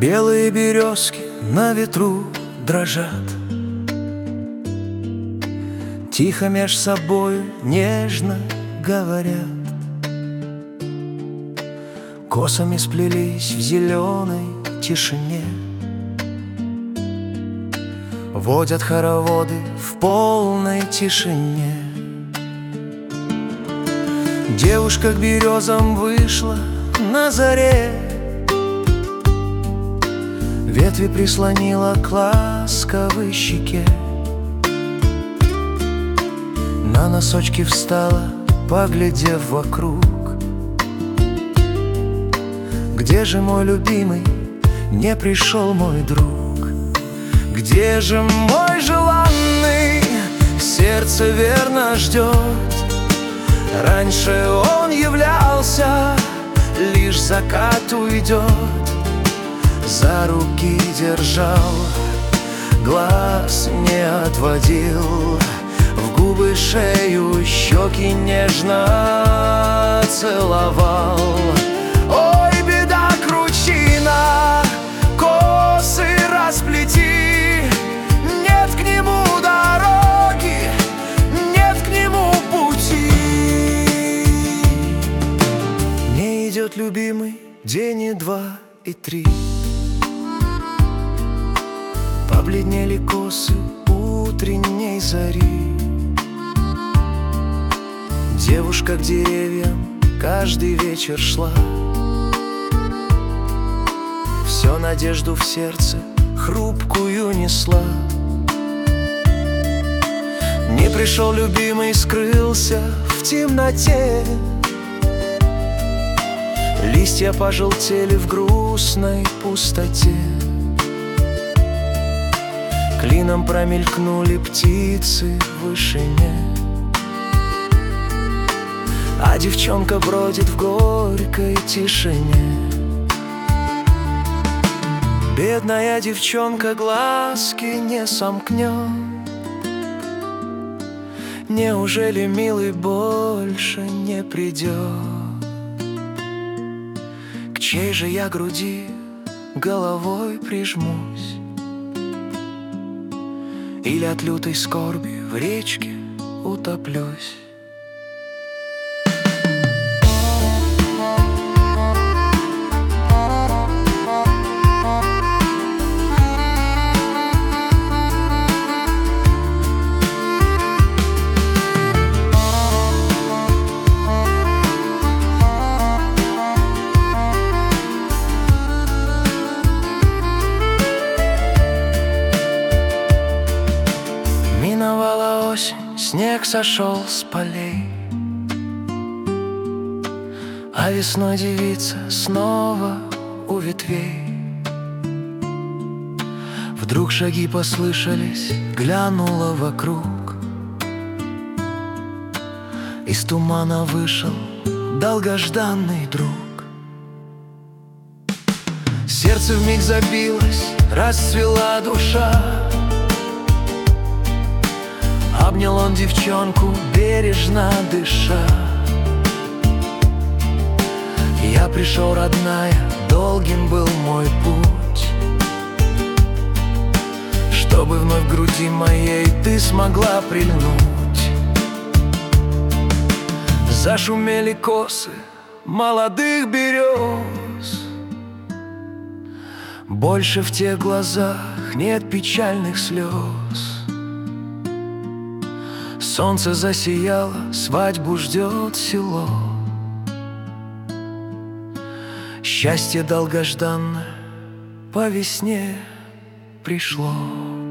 Белые березки на ветру дрожат, тихо меж собою нежно говорят. Косами сплелись в зеленой тишине, водят хороводы в полной тишине. Девушка к березам вышла на заре, ветви прислонила к ласковой щеке. На носочки встала, поглядев вокруг. Где же мой любимый, не пришел мой друг? Где же мой желанный, сердце верно ждет? Раньше он являлся, лишь закат уйдет. За руки держал, глаз не отводил, в губы, шею, щеки нежно целовал. Ой, беда, кручина, косы расплети, нет к нему дороги, нет к нему пути. Не идет любимый день и два и три, побледнели косы утренней зари. Девушка к деревьям каждый вечер шла, всё надежду в сердце хрупкую несла. Не пришел любимый, скрылся в темноте, листья пожелтели в грустной пустоте. Клином промелькнули птицы в вышине, а девчонка бродит в горькой тишине. Бедная девчонка глазки не сомкнет. Неужели милый больше не придет? К чьей же я груди головой прижмусь? Или от лютой скорби в речке утоплюсь? Миновала осень, снег сошел с полей, а весной девица снова у ветвей. Вдруг шаги послышались, глянула вокруг. Из тумана вышел долгожданный друг. Сердце вмиг забилось, расцвела душа. Обнял он девчонку, бережно дыша. Я пришел, родная, долгим был мой путь, чтобы вновь в груди моей ты смогла прильнуть. Зашумели косы молодых берез, больше в тех глазах нет печальных слез. Солнце засияло, свадьбу ждет село. Счастье долгожданное по весне пришло.